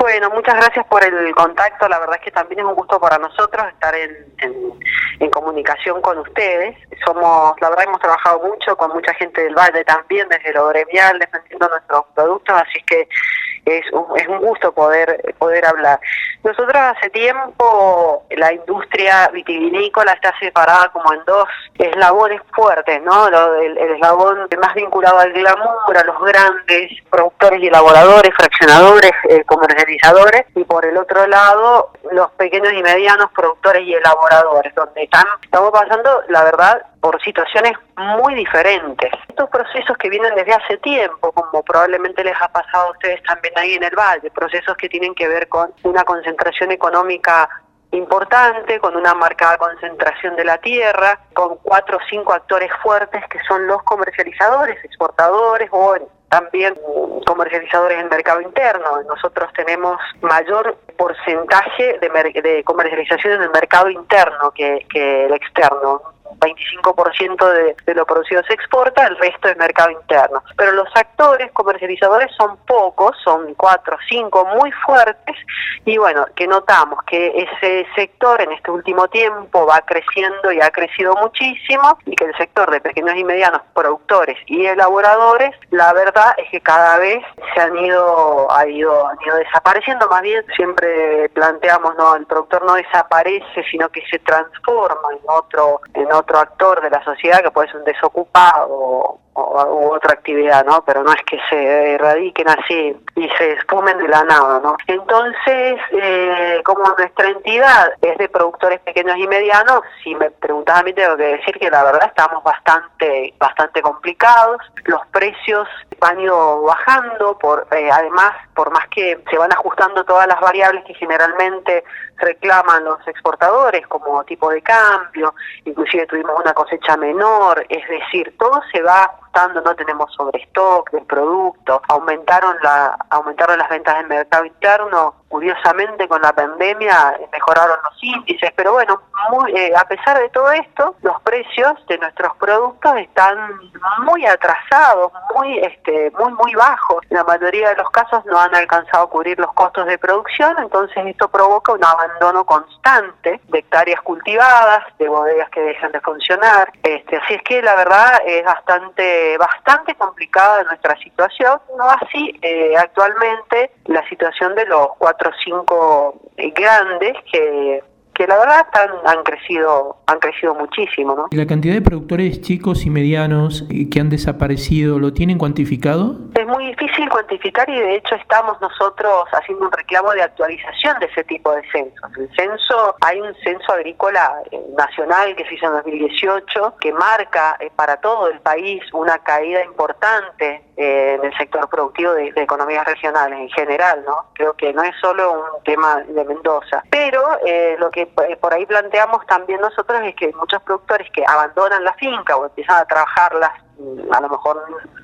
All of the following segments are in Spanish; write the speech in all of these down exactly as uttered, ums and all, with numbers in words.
Bueno, muchas gracias por el contacto. La verdad es que también es un gusto para nosotros estar en, en, en comunicación con ustedes. Somos, la verdad, hemos trabajado mucho con mucha gente del Valle también, desde lo gremial, defendiendo nuestros productos, así que es un, es un gusto poder poder hablar. Nosotros hace tiempo la industria vitivinícola está separada como en dos eslabones fuertes, ¿no? Lo, el, el eslabón más vinculado al glamour, a los grandes productores y elaboradores, fraccionadores, eh, comercializadores, y por el otro lado los pequeños y medianos productores y elaboradores, donde están, estamos pasando, la verdad, por situaciones muy diferentes. Estos procesos que vienen desde hace tiempo, como probablemente les ha pasado a ustedes también ahí en el Valle, procesos que tienen que ver con una concentración económica importante, con una marcada concentración de la tierra, con cuatro o cinco actores fuertes que son los comercializadores, exportadores o también comercializadores en el mercado interno. Nosotros tenemos mayor porcentaje de, mer- de comercialización en el mercado interno que, que el externo. veinticinco por ciento de, de lo producido se exporta, el resto es mercado interno. Pero los actores comercializadores son pocos, son cuatro o cinco muy fuertes, y bueno, que notamos que ese sector en este último tiempo va creciendo y ha crecido muchísimo, y que el sector de pequeños y medianos productores y elaboradores, la verdad es que cada vez se han ido, ha ido, han ido desapareciendo. Más bien siempre planteamos, no, el productor no desaparece, sino que se transforma en otro, en otro otro actor de la sociedad, que puede ser un desocupado o, o, u otra actividad, ¿no? Pero no es que se erradiquen así y se esfumen de la nada, ¿no? Entonces, eh, como nuestra entidad es de productores pequeños y medianos, si me preguntas a mí, tengo que decir que la verdad estamos bastante bastante complicados. Los precios han ido bajando, por eh, además, por más que se van ajustando todas las variables que generalmente reclaman los exportadores, como tipo de cambio, inclusive tuvimos una cosecha menor, es decir, todo se va ajustando, no tenemos sobrestock del producto, aumentaron la aumentaron las ventas del mercado interno, curiosamente con la pandemia mejoraron los índices, pero bueno, muy, eh, a pesar de todo esto, los precios de nuestros productos están muy atrasados, muy este muy muy bajos. La mayoría de los casos no han alcanzado a cubrir los costos de producción, entonces esto provoca un abandono constante de hectáreas cultivadas, de bodegas que dejan de funcionar. Este, así es que la verdad es bastante bastante complicada nuestra situación, no así eh, actualmente la situación de los cuatro o cinco eh, grandes que que la verdad están, han crecido han crecido muchísimo, ¿no? ¿La cantidad de productores chicos y medianos que han desaparecido lo tienen cuantificado? Es muy difícil cuantificar, y de hecho estamos nosotros haciendo un reclamo de actualización de ese tipo de censos. El censo, hay un censo agrícola eh, nacional que se hizo en dos mil dieciocho que marca eh, para todo el país una caída importante eh, en el sector productivo de, de economías regionales en general, ¿no? Creo que no es solo un tema de Mendoza, pero eh, lo que por ahí planteamos también nosotros es que hay muchos productores que abandonan la finca o empiezan a trabajarlas a lo mejor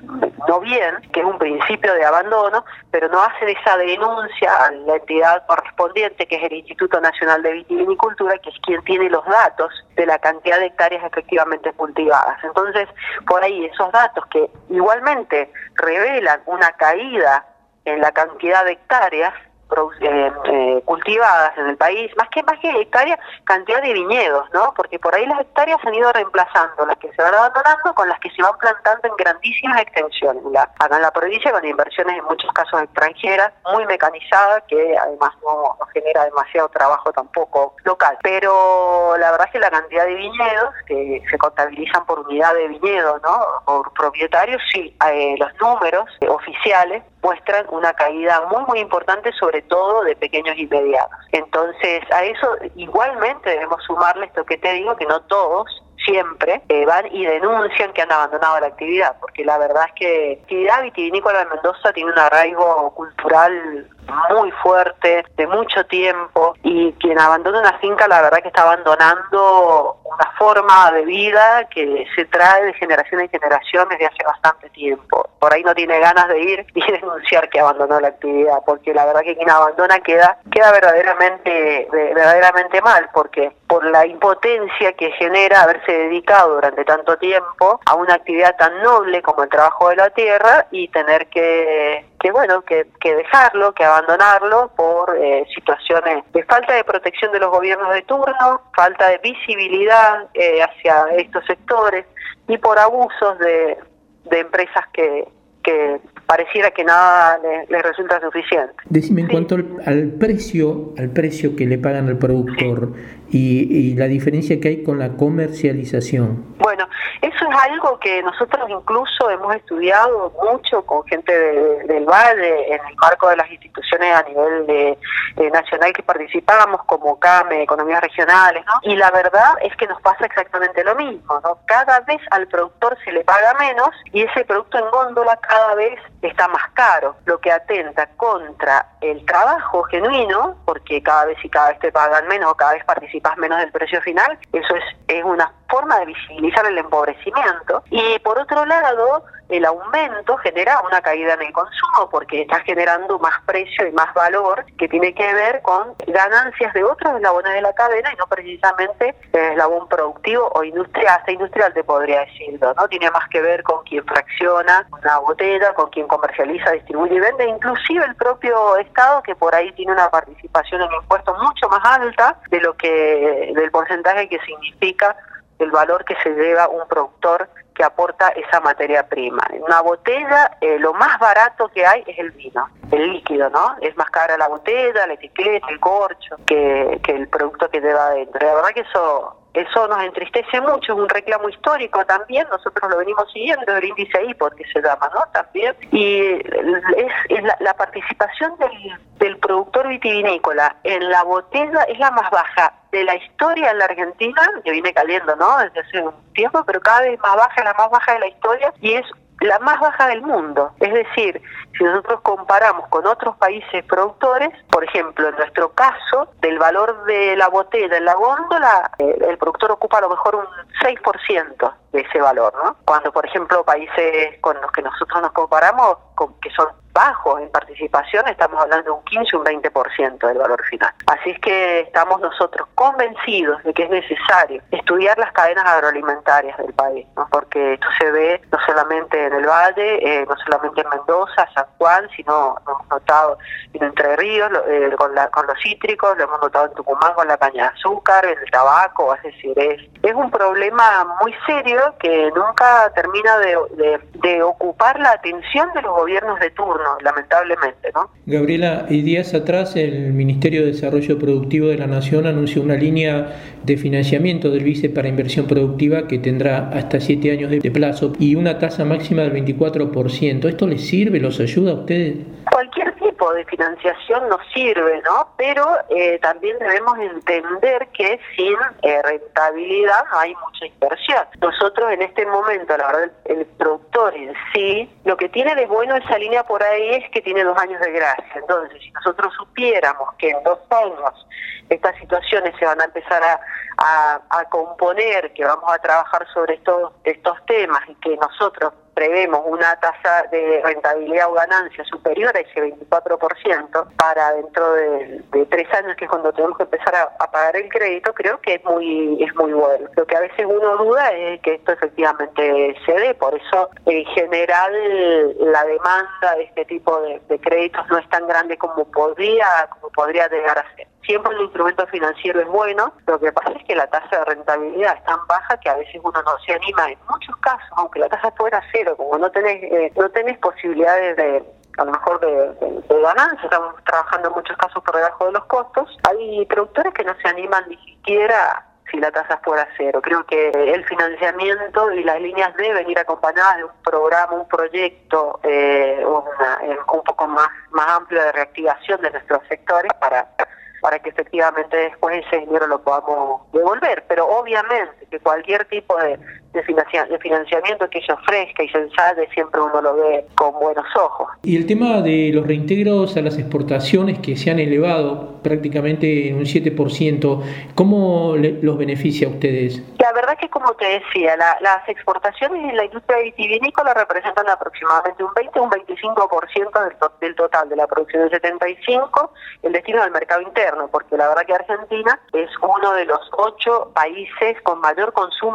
no bien, que es un principio de abandono, pero no hacen esa denuncia a la entidad correspondiente, que es el Instituto Nacional de Vitivinicultura, que es quien tiene los datos de la cantidad de hectáreas efectivamente cultivadas. Entonces, por ahí esos datos que igualmente revelan una caída en la cantidad de hectáreas Eh, eh, cultivadas en el país, más que más que hectáreas, cantidad de viñedos, ¿no? Porque por ahí las hectáreas han ido reemplazando las que se van abandonando con las que se van plantando en grandísimas extensiones. La, acá en la provincia, con inversiones en muchos casos extranjeras, muy mecanizadas, que además no, no genera demasiado trabajo tampoco local. Pero la verdad es que la cantidad de viñedos que se contabilizan por unidad de viñedo, ¿no? Por propietarios, sí, eh, los números eh, oficiales muestran una caída muy muy importante, sobre todo de pequeños y medianos. Entonces, a eso igualmente debemos sumarle esto que te digo, que no todos siempre eh, van y denuncian que han abandonado la actividad, porque la verdad es que la actividad vitivinícola de Mendoza tiene un arraigo cultural muy fuerte, de mucho tiempo, y quien abandona una finca, la verdad que está abandonando una forma de vida que se trae de generación en generación desde hace bastante tiempo. Por ahí no tiene ganas de ir y denunciar que abandonó la actividad, porque la verdad que quien abandona queda queda verdaderamente verdaderamente mal, porque por la impotencia que genera haberse dedicado durante tanto tiempo a una actividad tan noble como el trabajo de la tierra y tener que, que que bueno, que, que dejarlo, que abandonarlo por eh, situaciones de falta de protección de los gobiernos de turno, falta de visibilidad eh, hacia estos sectores y por abusos de, de empresas que, que pareciera que nada les le resulta suficiente. Decime, en sí. cuanto al, al precio, al precio que le pagan al productor sí. y, y la diferencia que hay con la comercialización. Bueno, eso es algo que nosotros incluso hemos estudiado mucho con gente de, del Valle en el marco de las instituciones a nivel de, de nacional que participamos, como C A M E, Economías Regionales, ¿no? Y la verdad es que nos pasa exactamente lo mismo, ¿no? Cada vez al productor se le paga menos y ese producto en góndola cada vez está más caro, lo que atenta contra el trabajo genuino, porque cada vez y cada vez te pagan menos o cada vez participas menos del precio final. Eso es, es una forma de visibilizar el empobrecimiento, y por otro lado el aumento genera una caída en el consumo porque está generando más precio y más valor que tiene que ver con ganancias de otros eslabones de la cadena y no precisamente el eslabón productivo o industrial, hasta industrial te podría decirlo, ¿no? Tiene más que ver con quien fracciona una botella, con quien comercializa, distribuye y vende, inclusive el propio Estado, que por ahí tiene una participación en impuestos mucho más alta de lo que del porcentaje que significa el valor que se lleva un productor que aporta esa materia prima. En una botella, eh, lo más barato que hay es el vino, el líquido, ¿no? Es más cara la botella, la etiqueta, el corcho, que, que el producto que lleva adentro. La verdad que eso eso nos entristece mucho, es un reclamo histórico también, nosotros lo venimos siguiendo, el índice I P O, que se llama, ¿no? También. Y es, es la, la participación del, del productor vitivinícola en la botella es la más baja de la historia en la Argentina, que viene cayendo, ¿no? Desde hace un tiempo, pero cada vez más baja, la más baja de la historia, y es la más baja del mundo. Es decir, si nosotros comparamos con otros países productores, por ejemplo, en nuestro caso, del valor de la botella en la góndola, eh, el productor ocupa a lo mejor un seis por ciento de ese valor, ¿no? Cuando, por ejemplo, países con los que nosotros nos comparamos, con, que son bajos en participación, estamos hablando de un quince, un veinte por ciento del valor final. Así es que estamos nosotros convencidos de que es necesario estudiar las cadenas agroalimentarias del país, ¿no? Porque esto se ve no solamente en el Valle, eh, no solamente en Mendoza, San Juan, sino lo hemos notado en Entre Ríos eh, con, la, con los cítricos, lo hemos notado en Tucumán con la caña de azúcar, en el tabaco, es decir, es, es un problema muy serio que nunca termina de, de, de ocupar la atención de los gobiernos de turno, lamentablemente, ¿no? Gabriela, y días atrás el Ministerio de Desarrollo Productivo de la Nación anunció una línea de financiamiento del BICE para inversión productiva que tendrá hasta siete años de plazo y una tasa máxima del veinticuatro por ciento. ¿Esto les sirve, los ayuda a ustedes? Cualquier tipo de financiación nos sirve, ¿no? Pero eh, también debemos entender que sin eh, rentabilidad no hay mucha inversión. Nosotros en este momento, la verdad, el, el productor en sí, lo que tiene de bueno esa línea por ahí es que tiene dos años de gracia. Entonces, si nosotros supiéramos que en dos años estas situaciones se van a empezar a, a, a componer, que vamos a trabajar sobre estos, estos temas y que nosotros prevemos una tasa de rentabilidad o ganancia superior a ese veinticuatro por ciento para dentro de, de tres años, que es cuando tenemos que empezar a, a pagar el crédito, creo que es muy es muy bueno. Lo que a veces uno duda es que esto efectivamente se dé, por eso en general la demanda de este tipo de, de créditos no es tan grande como podría, como podría llegar a ser. Siempre el instrumento financiero es bueno, lo que pasa es que la tasa de rentabilidad es tan baja que a veces uno no se anima. En muchos casos, aunque la tasa fuera cero, como no tenés eh, no tenés posibilidades de a lo mejor de, de, de ganancia, estamos trabajando en muchos casos por debajo de los costos, hay productores que no se animan ni siquiera si la tasa fuera cero. Creo que el financiamiento y las líneas deben ir acompañadas de un programa, un proyecto eh, una, un poco más, más amplio de reactivación de nuestros sectores para para que efectivamente después ese dinero lo podamos devolver. Pero obviamente que cualquier tipo de, de, financia, de financiamiento que se ofrezca y se ensaye, siempre uno lo ve con buenos ojos. Y el tema de los reintegros a las exportaciones que se han elevado prácticamente en un siete por ciento, ¿cómo le, los beneficia a ustedes? La verdad que, como te decía, la, las exportaciones en la industria vitivinícola representan aproximadamente un veinte o un veinticinco por ciento del, to, del total de la producción, del setenta y cinco por ciento el destino del mercado interno, porque la verdad que Argentina es uno de los ocho países con mayor consumo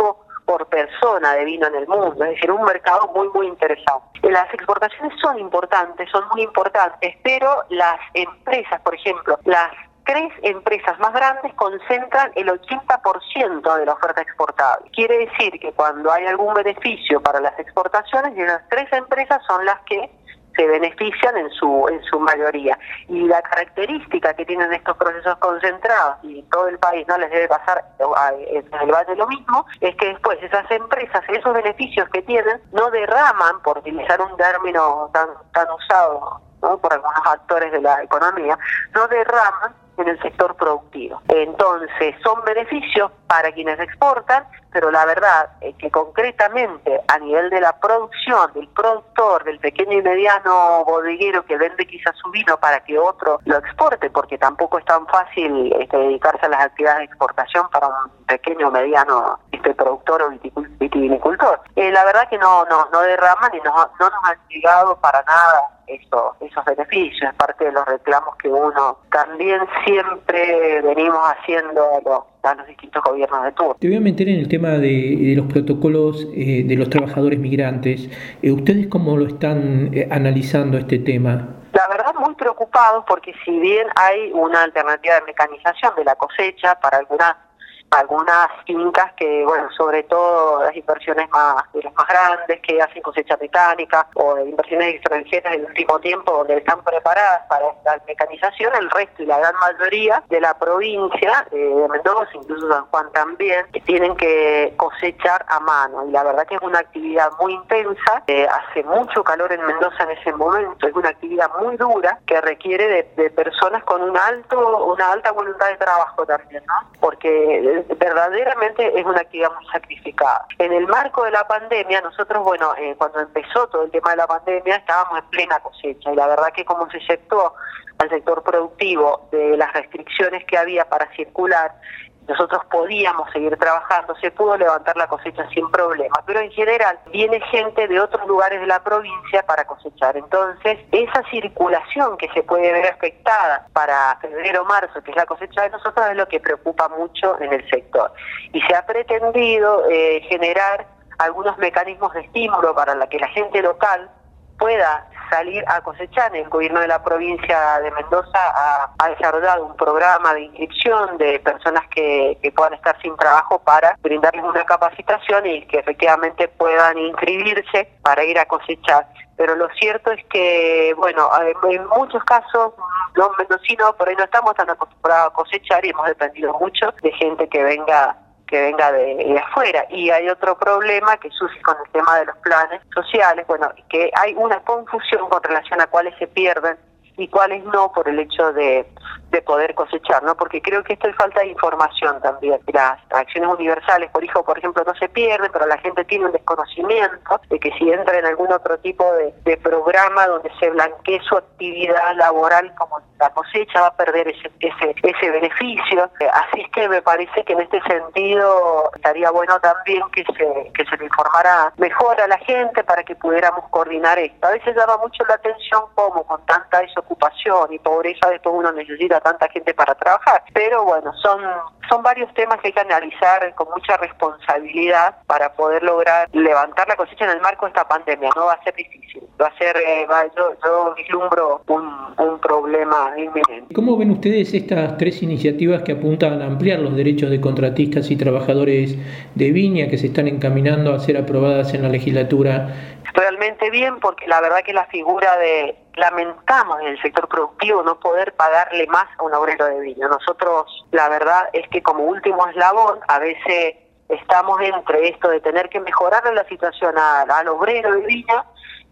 por persona de vino en el mundo, es decir, un mercado muy, muy interesante. Las exportaciones son importantes, son muy importantes, pero las empresas, por ejemplo, las tres empresas más grandes concentran el ochenta por ciento de la oferta exportable. Quiere decir que cuando hay algún beneficio para las exportaciones, esas tres empresas son las que se benefician en su en su mayoría. Y la característica que tienen estos procesos concentrados, y todo el país no les debe pasar en el Valle lo mismo, es que después esas empresas, esos beneficios que tienen, no derraman, por utilizar un término tan, tan usado, ¿no?, por algunos actores de la economía, no derraman en el sector productivo. Entonces, son beneficios para quienes exportan, pero la verdad es que concretamente a nivel de la producción, del productor, del pequeño y mediano bodeguero que vende quizás su vino para que otro lo exporte, porque tampoco es tan fácil este, dedicarse a las actividades de exportación para un pequeño o mediano este, productor o vitivinicultor. Eh, la verdad que no, no, no derraman y no, no nos han llegado para nada Eso, esos beneficios, es parte de los reclamos que uno también siempre venimos haciendo a los, a los distintos gobiernos de turno. Te voy a meter en el tema de, de los protocolos eh, de los trabajadores migrantes. Eh, ¿Ustedes cómo lo están eh, analizando este tema? La verdad, muy preocupados, porque si bien hay una alternativa de mecanización de la cosecha para algunas algunas fincas que, bueno, sobre todo las inversiones más de las más grandes que hacen cosecha mecánica o de inversiones extranjeras en el último tiempo donde están preparadas para esta mecanización, el resto y la gran mayoría de la provincia eh, de Mendoza, incluso San Juan también, que tienen que cosechar a mano, y la verdad que es una actividad muy intensa, eh, hace mucho calor en Mendoza en ese momento, es una actividad muy dura que requiere de, de personas con un alto una alta voluntad de trabajo también, ¿no? Porque verdaderamente es una actividad muy sacrificada. En el marco de la pandemia, nosotros, bueno, eh, cuando empezó todo el tema de la pandemia, estábamos en plena cosecha, y la verdad que como se sectó al sector productivo de las restricciones que había para circular, nosotros podíamos seguir trabajando, se pudo levantar la cosecha sin problema, pero en general viene gente de otros lugares de la provincia para cosechar. Entonces, esa circulación que se puede ver afectada para febrero o marzo, que es la cosecha de nosotros, es lo que preocupa mucho en el sector. Y se ha pretendido eh, generar algunos mecanismos de estímulo para la que la gente local pueda salir a cosechar. El gobierno de la provincia de Mendoza ha, ha desarrollado un programa de inscripción de personas que, que puedan estar sin trabajo para brindarles una capacitación y que efectivamente puedan inscribirse para ir a cosechar. Pero lo cierto es que, bueno, en muchos casos los mendocinos por ahí no estamos tan acostumbrados a cosechar y hemos dependido mucho de gente que venga que venga de, de afuera. Y hay otro problema que surge con el tema de los planes sociales, bueno, que hay una confusión con relación a cuáles se pierden y cuáles no por el hecho de, de poder cosechar, ¿no? Porque creo que esto es falta de información también. Las acciones universales por hijo, por ejemplo, no se pierden, pero la gente tiene un desconocimiento de que si entra en algún otro tipo de, de programa donde se blanquee su actividad laboral como la cosecha, va a perder ese, ese, ese beneficio. Así es que me parece que en este sentido estaría bueno también que se, que se le informara mejor a la gente para que pudiéramos coordinar esto. A veces llama mucho la atención cómo con tanta desocupación y pobreza después uno necesita tanta gente para trabajar, pero bueno, son son varios temas que hay que analizar con mucha responsabilidad para poder lograr levantar la cosecha en el marco de esta pandemia. No va a ser difícil, va a ser, eh, va, yo, yo vislumbro un, un problema inminente. ¿Cómo ven ustedes estas tres iniciativas que apuntan a ampliar los derechos de contratistas y trabajadores de viña que se están encaminando a ser aprobadas en la legislatura? Realmente bien, porque la verdad que la figura de, lamentamos en el sector productivo no poder pagarle más a un obrero de viña. Nosotros, la verdad es que como último eslabón, a veces estamos entre esto de tener que mejorarle la situación al, al obrero de viña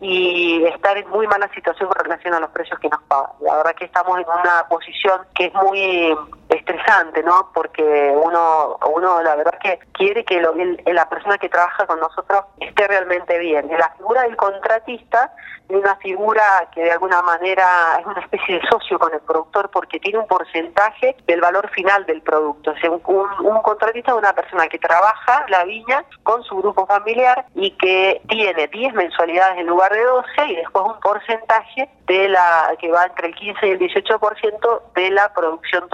y estar en muy mala situación con relación a los precios que nos pagan. La verdad que estamos en una posición que es muy estresante, ¿no? Porque uno, uno la verdad que quiere que lo, el, la persona que trabaja con nosotros esté realmente bien. Y la figura del contratista es una figura que de alguna manera es una especie de socio con el productor porque tiene un porcentaje del valor final del producto. O sea, un, un, un contratista es una persona que trabaja la viña con su grupo familiar y que tiene diez mensualidades en lugar de doce y después un porcentaje de la que va entre el quince y el dieciocho por ciento de la producción total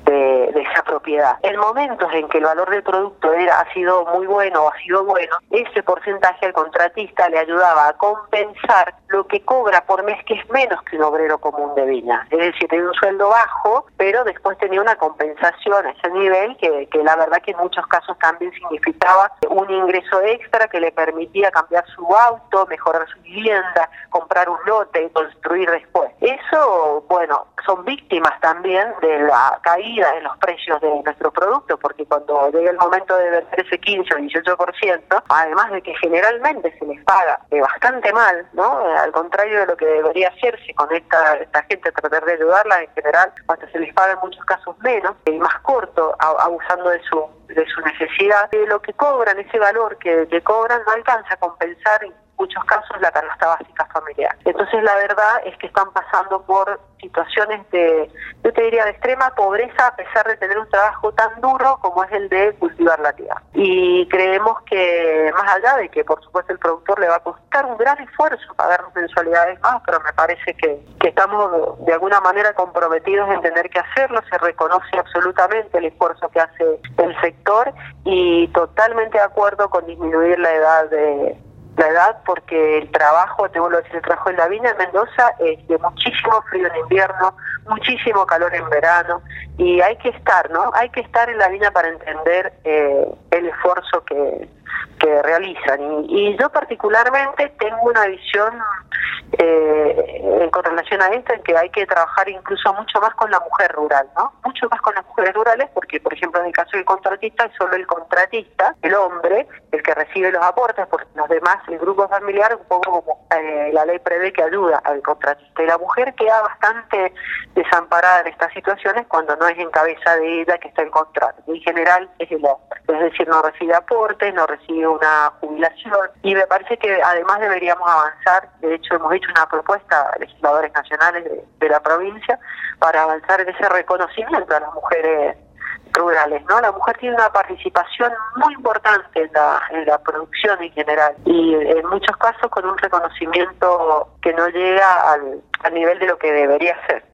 de, de esa propiedad. En momentos en que el valor del producto era, ha sido muy bueno o ha sido bueno, ese porcentaje al contratista le ayudaba a compensar lo que cobra por mes, que es menos que un obrero común de viña. Es decir, tenía un sueldo bajo, pero después tenía una compensación a ese nivel que, que la verdad que en muchos casos también significaba un ingreso extra que le permitía cambiar su auto, mejorar su vivienda, comprar un lote y construir después. Eso, bueno, son víctimas también de la caída en los precios de nuestro producto, porque cuando llega el momento de vender ese quince o dieciocho por ciento, además de que generalmente se les paga eh, bastante mal, ¿no? Al contrario de lo que debería hacerse con esta, esta gente, tratar de ayudarla en general, hasta se les paga en muchos casos menos, y más corto, a, abusando de su de su necesidad, de lo que cobran, ese valor que, que cobran no alcanza a compensar en muchos casos la canasta básica familiar. Entonces la verdad es que están pasando por situaciones de, yo te diría, de extrema pobreza, a pesar de tener un trabajo tan duro como es el de cultivar la tierra. Y creemos que, más allá de que por supuesto el productor le va a costar un gran esfuerzo pagar mensualidades más, pero me parece que, que estamos de alguna manera comprometidos en tener que hacerlo. Se reconoce absolutamente el esfuerzo que hace el sector y totalmente de acuerdo con disminuir la edad de la edad, porque el trabajo, te vuelvo a decir, el trabajo en la viña en Mendoza es de muchísimo frío en invierno, muchísimo calor en verano, y hay que estar, ¿no? Hay que estar en la viña para entender eh, el esfuerzo que, que realizan. Y, y yo particularmente tengo una visión eh, con relación a esto, en que hay que trabajar incluso mucho más con la mujer rural, ¿no? Mucho más con las mujeres rurales, porque por ejemplo en el caso del contratista es solo el contratista, el hombre, el que recibe los aportes, porque los demás, el grupo familiar, un poco como eh, la ley prevé que ayuda al contratista. Y la mujer queda bastante desamparada en estas situaciones cuando no es en cabeza de ella que está el contrato. En general es el hombre, es decir, no recibe aportes, no recibe una jubilación, y me parece que además deberíamos avanzar. De hecho hemos hecho una propuesta a legisladores nacionales de, de la provincia para avanzar en ese reconocimiento a las mujeres rurales, ¿no? La mujer tiene una participación muy importante en la, en la producción en general, y en muchos casos con un reconocimiento que no llega al, al nivel de lo que debería ser.